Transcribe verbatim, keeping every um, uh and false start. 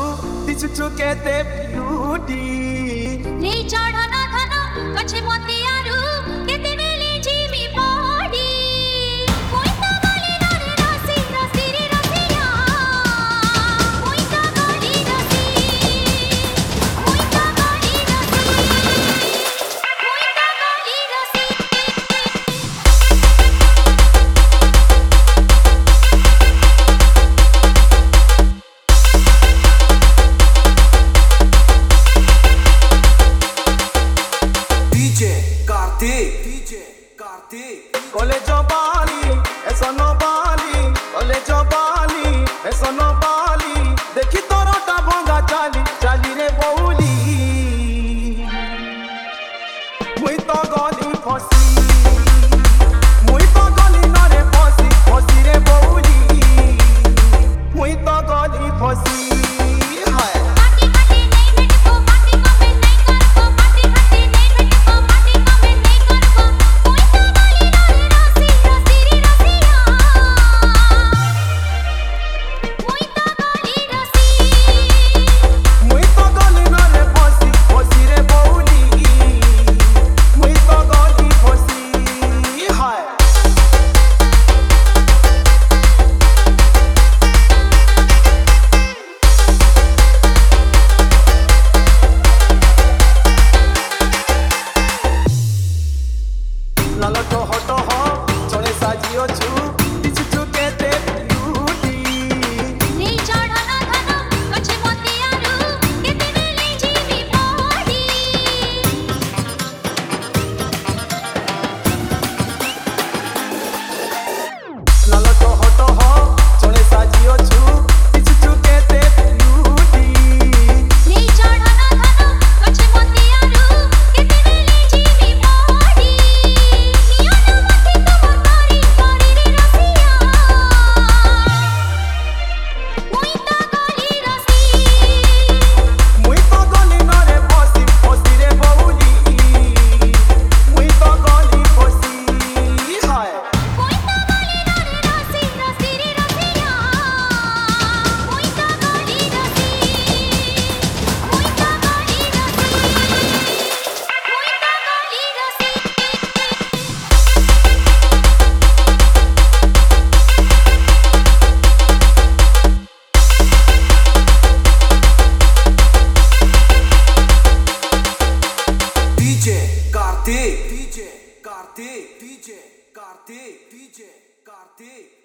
दिशु केते ब्यूटी रे चढ़ना धन कछे मोतियारू केते बेले जीमी पड़ी कोई तो गली रे रसी रसी रे रसिया कोई तो गली रसी कोई तो गली रसी कोई तो गली रसी डीजे कार्तिक कॉलेज बाली ऐसा न बाली कॉलेज बाली ऐसा न बाली देखी तोरटा भंगा चाली चाली रे बौली मुई तो गली फसी मुई तो गली न रे फसी फसी रे बौली मुई तो गली फसी ललटो हटो हो चले साजियो छु दिछु छु केते ब्यूटी रे चढ़ना धन कछे मोतियारू केते बेले जीवी पड़ी ललटो हटो हो चले साजियो छु दिछु छु केते ब्यूटी रे चढ़ना धन कछे मोतियारू केते बेले जीवी पड़ी Kartik, D J Kartik, D J Kartik, D J Kartik.